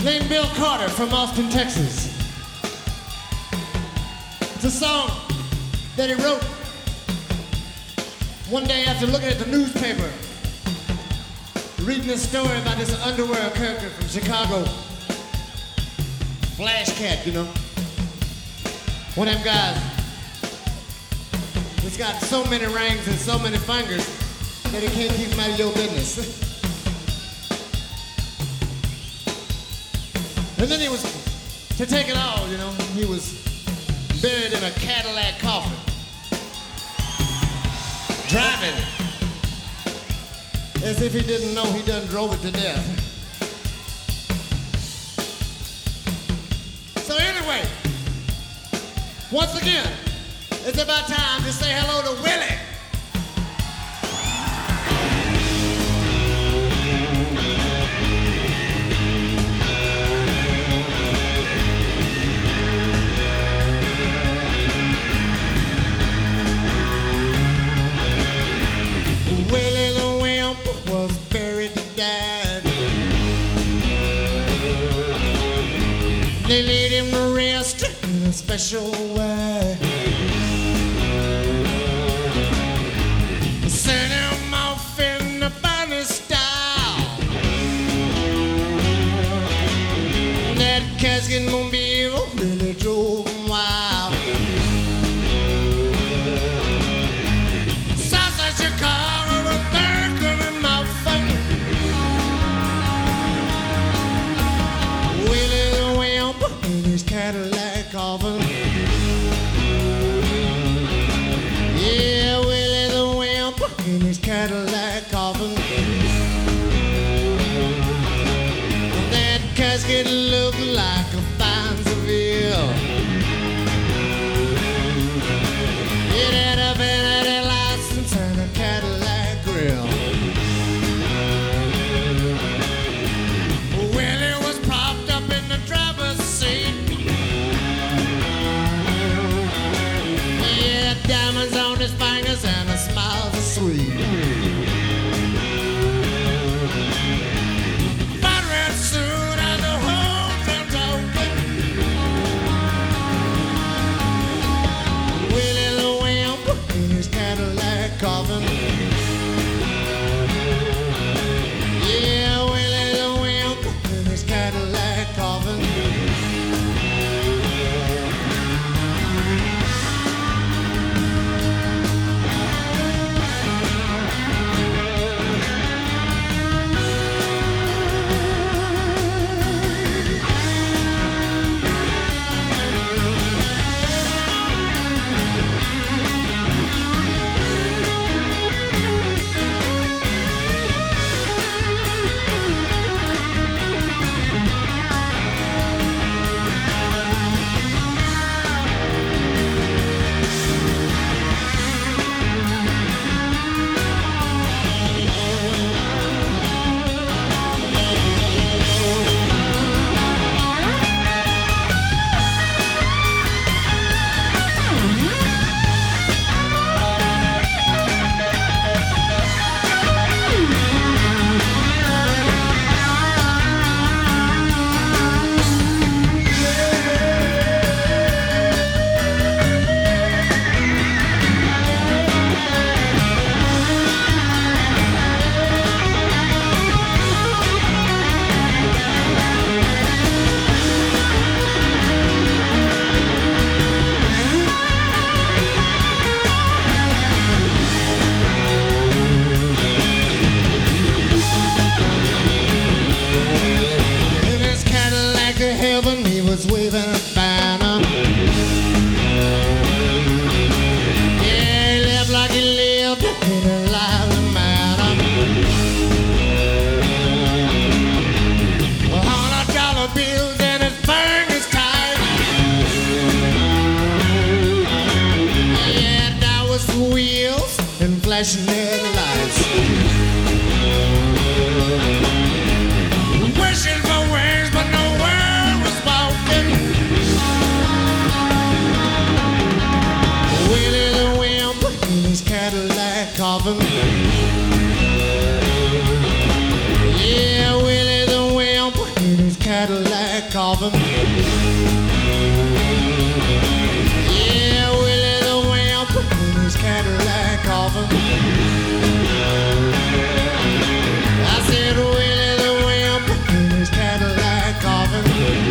named Bill Carter from Austin, Texas. It's a song that he wrote one day after looking at the newspaper, reading a story about this underworld character from Chicago, Flash Cat, you know. One of them guys that's got so many rings and so many fingers that he can't keep them out of your business. And then he was, to take it all, you know, he was buried in a Cadillac coffin, driving as if he didn't know he done drove it to death. So anyway, once again, it's about time to say hello to Willie. Willie the Wimp was buried to death. They laid him to rest in a special way. Sent him off in the funny style. That casket mobile really drove him wild. Southside Chicago, the third in my phone. Willie the Wimp in his Cadillac coffin. Yeah, Willie the Wimp in his Cadillac coffin. That casket looked like a fine Seville. It had a vanity license and a Cadillac grill. Willie was propped up in the driver's seat. Yeah, diamonds on his fingers and a smile so sweet. Fine red suit and the whole thing's open. Willie the Wimp in his Cadillac coffin. Yeah, Willie the Wimp in his Cadillac coffin. In his Cadillac to heaven, he was waving a banner. Yeah, he lived like he lived in a lively manner. $100 bills and his fingers tight. Yeah, that was the wheels and flashing headlights. Wishing for wings, but no word was spoken. Willie the Wimp in his Cadillac coffin. Yeah, Willie the Wimp in his Cadillac coffin. Yeah, Willie the Wimp in his Cadillac coffin. I said Willie the Wimp in his Cadillac coffin.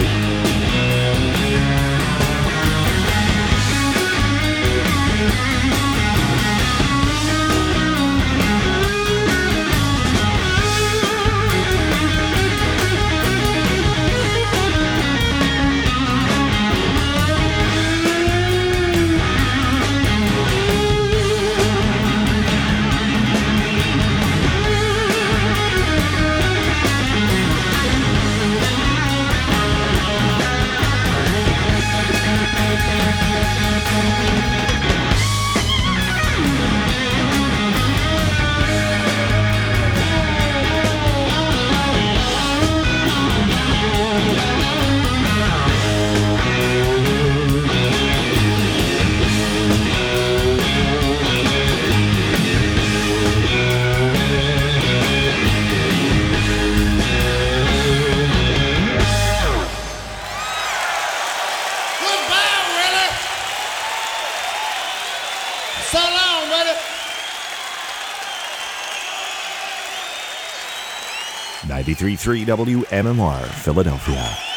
So long, buddy. 93.3 WMMR, Philadelphia.